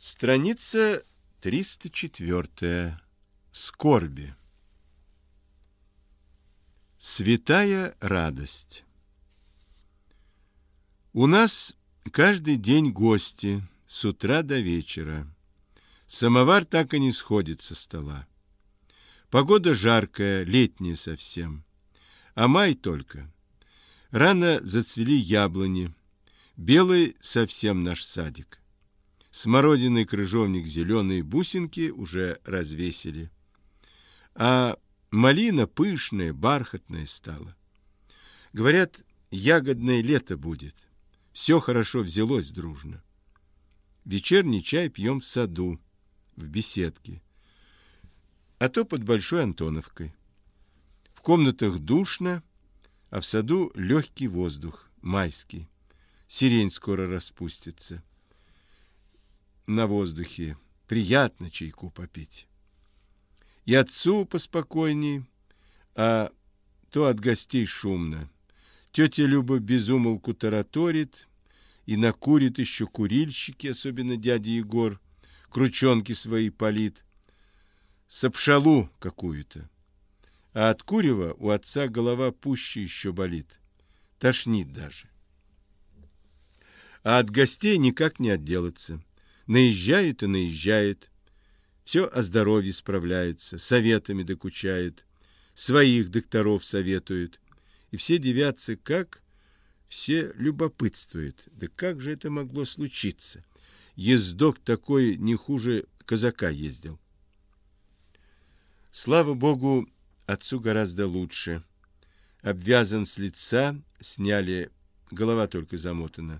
Страница 304. Скорби. Святая радость. У нас каждый день гости с утра до вечера. Самовар так и не сходит со стола. Погода жаркая, летняя совсем. А май только. Рано зацвели яблони. Белый совсем наш садик. Смородиный крыжовник зеленые бусинки уже развесили. А малина пышная, бархатная стала. Говорят, ягодное лето будет. Все хорошо взялось дружно. Вечерний чай пьем в саду, в беседке. А то под Большой Антоновкой. В комнатах душно, а в саду легкий воздух, майский. Сирень скоро распустится. На воздухе приятно чайку попить. И отцу поспокойней, а то от гостей шумно. Тетя Люба безумолку тараторит, и накурит еще курильщики, особенно дядя Егор, крученки свои палит, сапшалу какую-то. А от курева у отца голова пуще еще болит, тошнит даже. А от гостей никак не отделаться. Наезжает и наезжает, все о здоровье справляется, советами докучает, своих докторов советует, и все дивятся, как все любопытствуют. Да как же это могло случиться? Ездок такой не хуже казака ездил. Слава Богу, отцу гораздо лучше. Обвязан с лица, сняли, голова только замотана.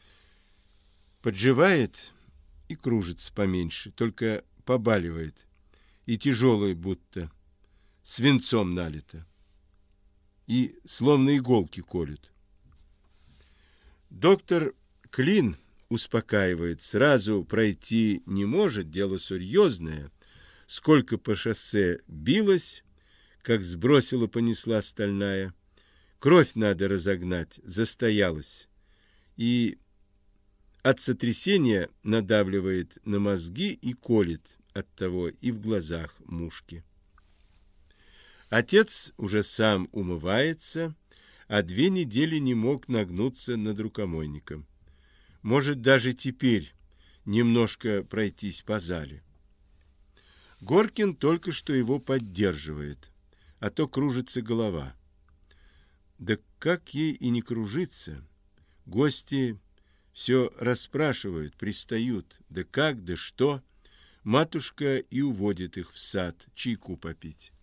Подживает и кружится поменьше, только побаливает, и тяжелое будто, свинцом налито, и словно иголки колют. Доктор Клин успокаивает, сразу пройти не может, дело серьезное, сколько по шоссе билось, как сбросила понесла стальная, кровь надо разогнать, застоялась, и от сотрясения надавливает на мозги и колет оттого и в глазах мушки. Отец уже сам умывается, а 2 недели не мог нагнуться над рукомойником. Может даже теперь немножко пройтись по зале. Горкин только что его поддерживает, а то кружится голова. Да как ей и не кружиться? Гости все расспрашивают, пристают, да как, да что. Матушка и уводит их в сад чайку попить.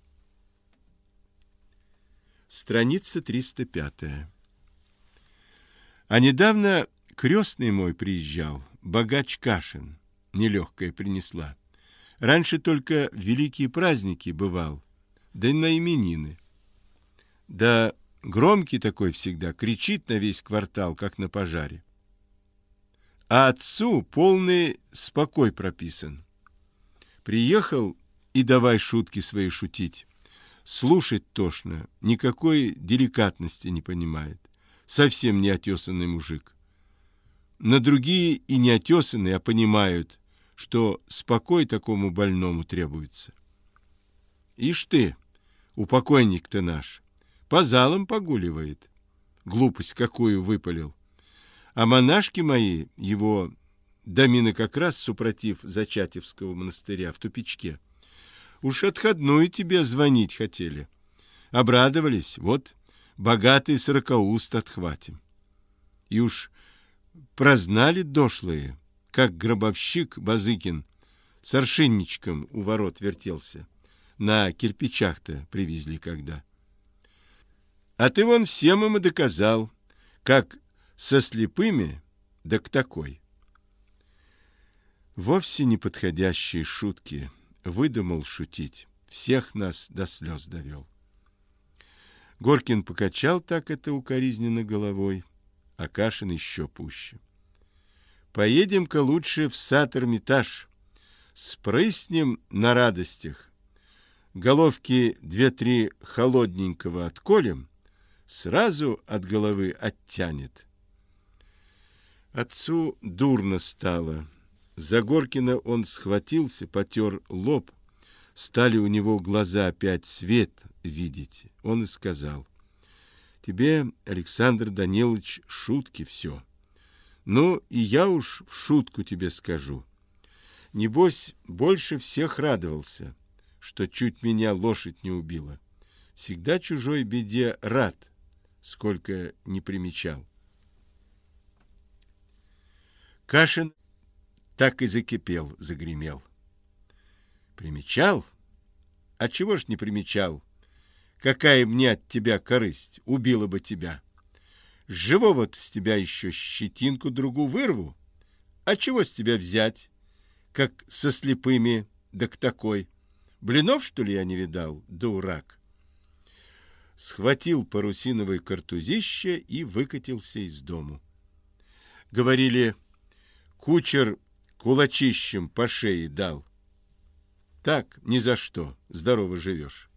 Страница 305. А недавно крестный мой приезжал, богач Кашин, нелегкая принесла. Раньше только в великие праздники бывал, да и на именины. Да громкий такой всегда, кричит на весь квартал, как на пожаре. А отцу полный спокой прописан. Приехал и давай шутки свои шутить. Слушать тошно, никакой деликатности не понимает. Совсем неотесанный мужик. На другие и не отесанные, а понимают, что спокой такому больному требуется. Ишь ты, упокойник-то наш, по залам погуливает. Глупость какую выпалил. А монашки мои, его домины как раз супротив Зачатевского монастыря в тупичке, уж отходную тебе звонить хотели. Обрадовались, вот, богатый 40 отхватим. И уж прознали дошлые, как гробовщик Базыкин с аршинничком у ворот вертелся. На кирпичах-то привезли когда. А ты вон всем им и доказал, как со слепыми, да к такой. Вовсе неподходящие шутки. Выдумал шутить. Всех нас до слез довел. Горкин покачал так это укоризненно головой, а Кашин еще пуще. Поедем-ка лучше в сад Эрмитаж. Спрыснем на радостях. Головки 2-3 холодненького отколем, сразу от головы оттянет. Отцу дурно стало. За Горкина он схватился, потер лоб, стали у него глаза опять свет видеть. Он и сказал: тебе, Александр Данилович, шутки все. Ну, и я уж в шутку тебе скажу. Небось, больше всех радовался, что чуть меня лошадь не убила. Всегда чужой беде рад, сколько не примечал. Кашин так и закипел, загремел. Примечал? А чего ж не примечал? Какая мне от тебя корысть? Убила бы тебя. Живого-то с тебя еще щетинку другу вырву. А чего с тебя взять, как со слепыми, да к такой? Блинов, что ли, я не видал, дурак? Схватил парусиновое картузище и выкатился из дому. Говорили, кучер кулачищем по шее дал. Так, ни за что, здорово живешь.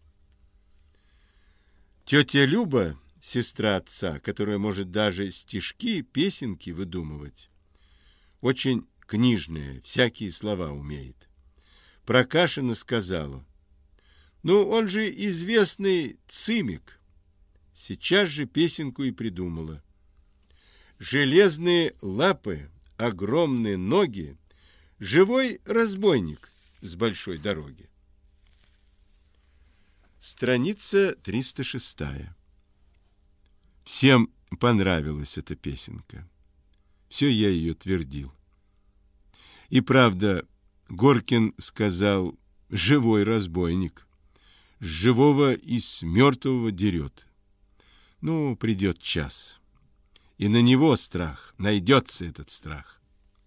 Тетя Люба, сестра отца, которая может даже стишки, песенки выдумывать, очень книжная, всякие слова умеет. Про Кашина сказала: ну, он же известный цимик. Сейчас же песенку и придумала. Железные лапы, огромные ноги, живой разбойник с большой дороги. Страница 306. Всем понравилась эта песенка. Все я ее твердил. И правда, Горкин сказал: живой разбойник. С живого и с мертвого дерет. Ну, придет час. И на него страх, найдется этот страх.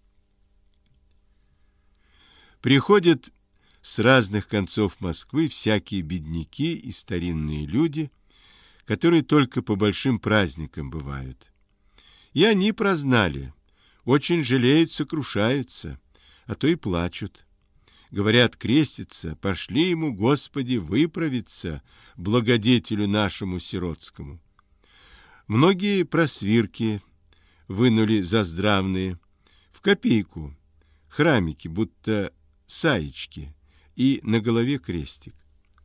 Приходят с разных концов Москвы всякие бедняки и старинные люди, которые только по большим праздникам бывают. И они прознали, очень жалеют, сокрушаются, а то и плачут. Говорят, крестятся: пошли ему, Господи, выправиться, благодетелю нашему сиротскому. Многие просвирки вынули заздравные, в копейку, храмики, будто саечки, и на голове крестик.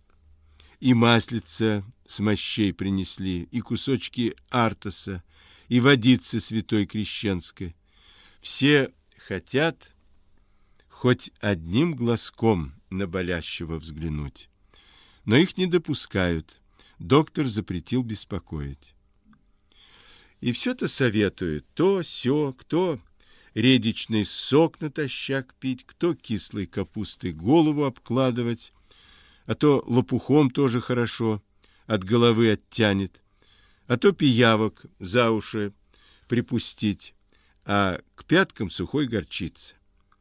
И маслица с мощей принесли, и кусочки артоса, и водицы святой крещенской. Все хотят хоть одним глазком на болящего взглянуть. Но их не допускают. Доктор запретил беспокоить. И все-то советует: то сё, кто редичный сок натощак пить, кто кислой капустой голову обкладывать, а то лопухом тоже хорошо, от головы оттянет, а то пиявок за уши припустить, а к пяткам сухой горчицы.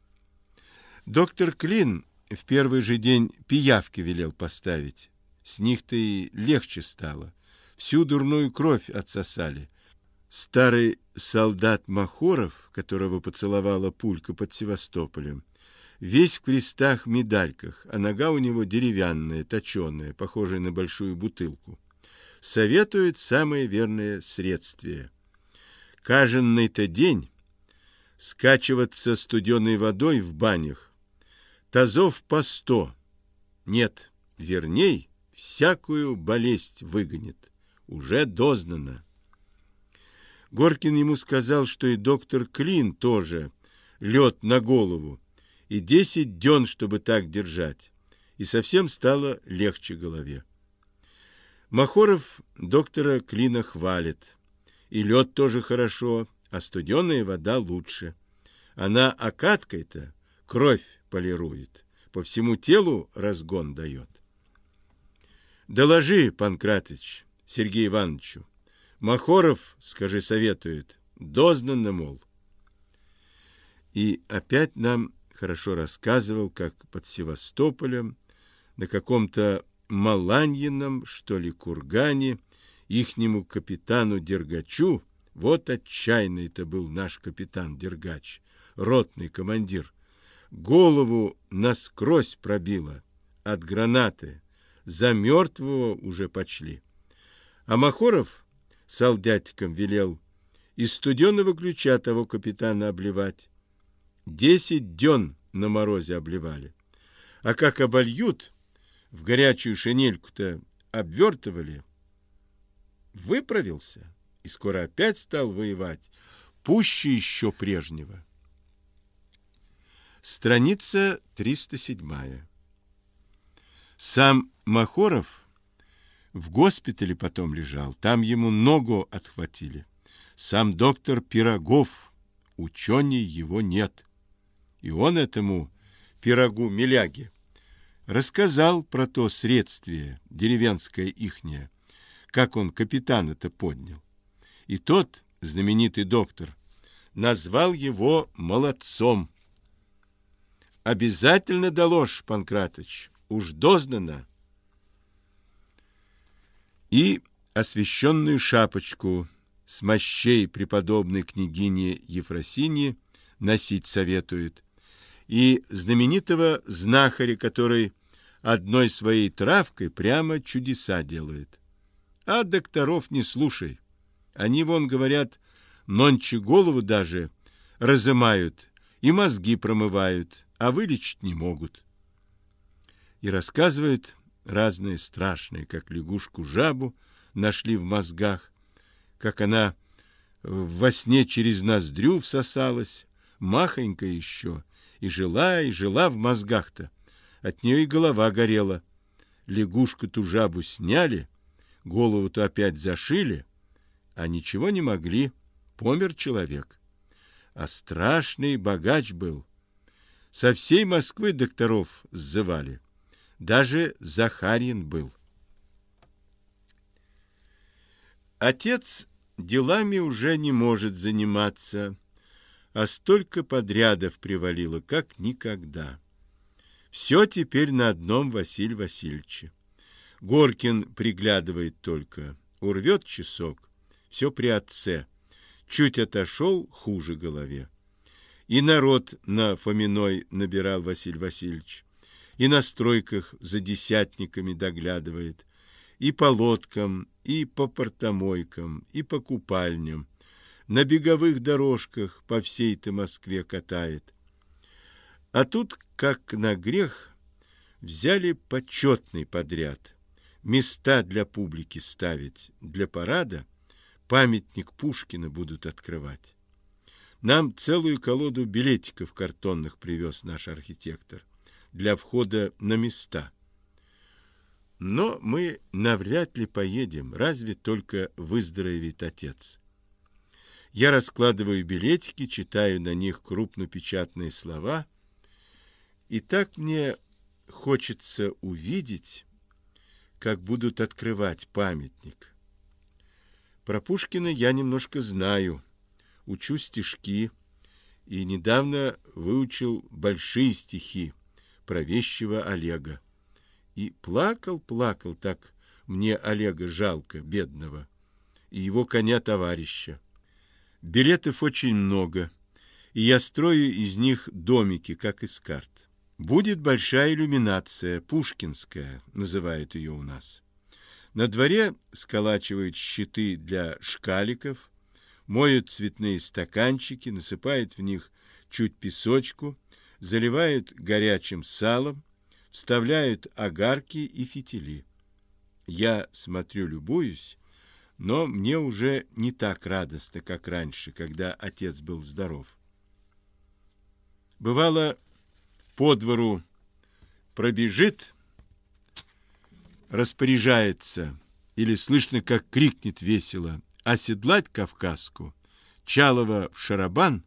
Доктор Клин в первый же день пиявки велел поставить. С них-то и легче стало. Всю дурную кровь отсосали. Старый солдат Махоров, которого поцеловала пулька под Севастополем, весь в крестах-медальках, а нога у него деревянная, точеная, похожая на большую бутылку. Советует самое верное средствие. Каженный-то день скачиваться студеной водой в банях, тазов по 100. Нет, верней, всякую болезнь выгонит. Уже дознано. Горкин ему сказал, что и доктор Клин тоже лед на голову, и 10 дён, чтобы так держать, и совсем стало легче голове. Махоров доктора Клина хвалит. И лед тоже хорошо, а студеная вода лучше. Она окаткой-то кровь полирует, по всему телу разгон дает. Доложи, Панкратыч, Сергею Ивановичу. Махоров, скажи, советует, дознанно, мол. И опять нам хорошо рассказывал, как под Севастополем на каком-то Маланьином, что ли, кургане, ихнему капитану Дергачу, вот отчаянный-то был наш капитан Дергач, ротный командир, голову насквозь пробило от гранаты, за мертвого уже почли. А Махоров солдатикам велел из студеного ключа того капитана обливать. 10 дён на морозе обливали. А как обольют, в горячую шинельку-то обвертывали, выправился и скоро опять стал воевать, пуще еще прежнего. Страница 307. Сам Махоров в госпитале потом лежал, там ему ногу отхватили. Сам доктор Пирогов, ученый его нет. И он этому Пирогу Миляге рассказал про то средствие деревенское ихнее, как он капитана-то поднял. И тот, знаменитый доктор, назвал его молодцом. Обязательно доложь, Панкратыч, уж дознано. И освященную шапочку с мощей преподобной княгини Ефросиньи носить советует, и знаменитого знахаря, который одной своей травкой прямо чудеса делает. А докторов не слушай. Они, вон, говорят, нонче голову даже разымают и мозги промывают, а вылечить не могут. И рассказывает разные страшные, как лягушку-жабу нашли в мозгах, как она во сне через ноздрю всосалась, махонькая еще, и жила в мозгах-то. От нее и голова горела. Лягушку-ту жабу сняли, голову-то опять зашили, а ничего не могли, помер человек. А страшный богач был. Со всей Москвы докторов сзывали. Даже Захарьин был. Отец делами уже не может заниматься, а столько подрядов привалило, как никогда. Все теперь на одном Василии Васильевиче. Горкин приглядывает только, урвет часок, все при отце. Чуть отошел, хуже голове. И народ на Фоминой набирал Василий Васильевич, и на стройках за десятниками доглядывает, и по лодкам, и по портомойкам, и по купальням, на беговых дорожках по всей-то Москве катает. А тут, как на грех, взяли почетный подряд. Места для публики ставить, для парада, памятник Пушкина будут открывать. Нам целую колоду билетиков картонных привез наш архитектор для входа на места. Но мы навряд ли поедем, разве только выздоровеет отец. Я раскладываю билетики, читаю на них крупнопечатные слова, и так мне хочется увидеть, как будут открывать памятник. Про Пушкина я немножко знаю, учу стишки и недавно выучил большие стихи про вещего Олега. И плакал, так мне Олега жалко, бедного, и его коня-товарища. Билетов очень много, и я строю из них домики, как из карт. Будет большая иллюминация, пушкинская, называют ее у нас. На дворе сколачивают щиты для шкаликов, моют цветные стаканчики, насыпают в них чуть песочку, заливают горячим салом, вставляют огарки и фитили. Я смотрю, любуюсь, но мне уже не так радостно, как раньше, когда отец был здоров. Бывало, по двору пробежит, распоряжается, или слышно, как крикнет весело: «Оседлать Кавказку! Чалова в шарабан!»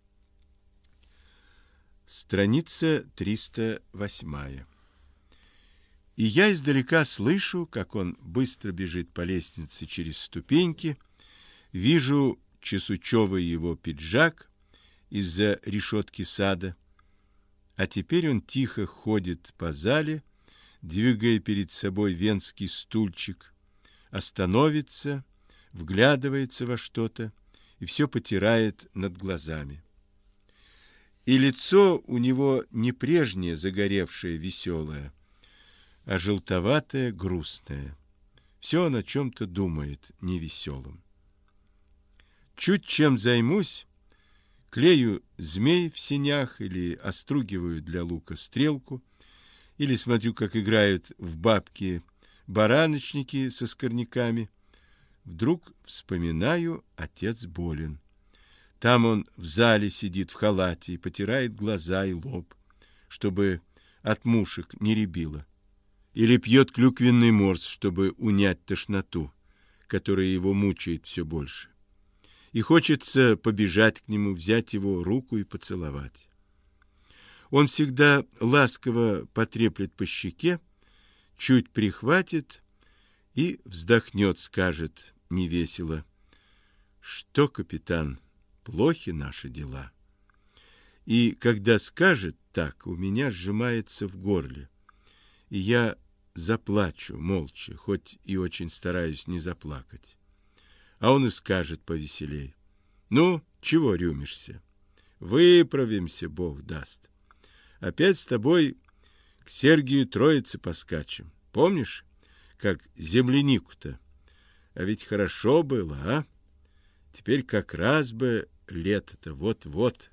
Страница 308. И я издалека слышу, как он быстро бежит по лестнице через ступеньки, вижу чесучевый его пиджак из-за решетки сада, а теперь он тихо ходит по зале, двигая перед собой венский стульчик, остановится, вглядывается во что-то и все потирает над глазами. И лицо у него не прежнее загоревшее, веселое, а желтоватое, грустное. Все он о чем-то думает невеселом. Чуть чем займусь, Клею змей в сенях или остругиваю для лука стрелку, или смотрю, как играют в бабки бараночники со скорняками. Вдруг вспоминаю, отец болен. Там он в зале сидит в халате и потирает глаза и лоб, чтобы от мушек не рябило. Или пьет клюквенный морс, чтобы унять тошноту, которая его мучает все больше. И хочется побежать к нему, взять его руку и поцеловать. Он всегда ласково потреплет по щеке, чуть прихватит и вздохнет, скажет невесело: «Что, капитан, плохи наши дела». И когда скажет так, у меня сжимается в горле, и я заплачу молча, хоть и очень стараюсь не заплакать. А он и скажет повеселей: «Ну, чего рюмишься? Выправимся, Бог даст. Опять с тобой к Сергию Троице поскачем. Помнишь, как землянику-то? А ведь хорошо было, а? Теперь как раз бы лето-то вот-вот».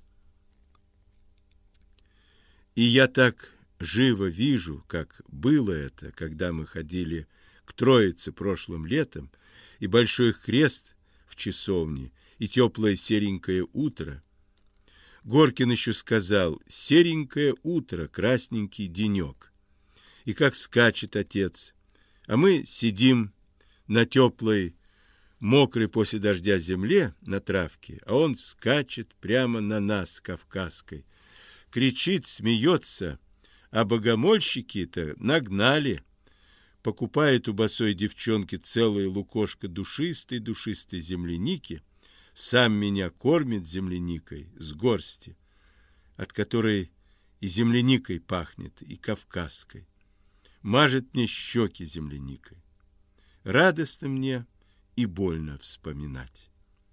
И я так живо вижу, как было это, когда мы ходили к Троице прошлым летом, и большой крест в часовне, и теплое серенькое утро. Горкин еще сказал: «Серенькое утро, красненький денек». И как скачет отец, а мы сидим на теплой, мокрой после дождя земле, на травке, а он скачет прямо на нас, кавказской, кричит, смеется, а богомольщики-то нагнали. Покупает у босой девчонки целое лукошко душистой земляники, сам меня кормит земляникой с горсти, от которой и земляникой пахнет, и кавказской. Мажет мне щеки земляникой. Радостно мне и больно вспоминать.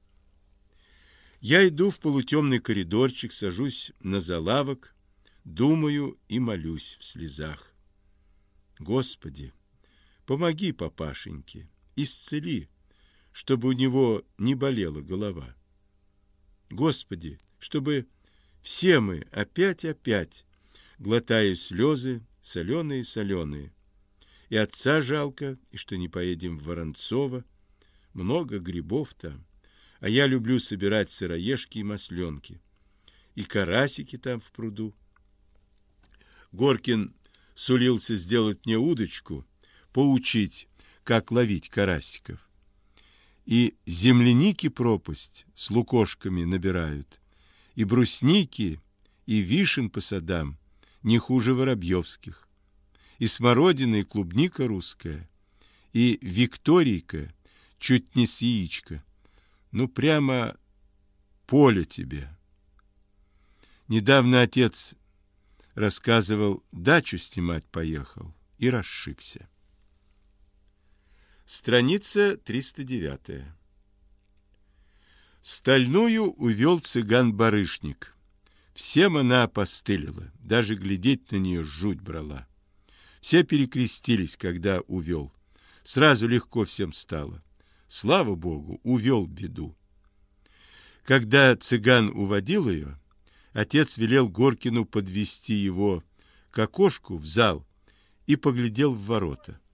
Я иду в полутемный коридорчик, сажусь на залавок, думаю и молюсь в слезах. Господи, помоги папашеньке, исцели, чтобы у него не болела голова. Господи, чтобы все мы опять, глотая слезы, соленые, и отца жалко, и что не поедем в Воронцово, много грибов там, а я люблю собирать сыроежки и масленки, и карасики там в пруду. Горкин сулился сделать мне удочку, поучить, как ловить карасиков. И земляники пропасть с лукошками набирают, и брусники, и вишен по садам не хуже воробьевских, и смородина, и клубника русская, и викторийка чуть не с яичка. Ну, прямо поле тебе. Недавно отец рассказывал, дачу снимать поехал и расшибся. Страница 309. Стальную увел цыган-барышник. Всем она опостылила, даже глядеть на нее жуть брала. Все перекрестились, когда увел. Сразу легко всем стало. Слава Богу, увел беду. Когда цыган уводил ее, отец велел Горкину подвести его к окошку в зал и поглядел в ворота.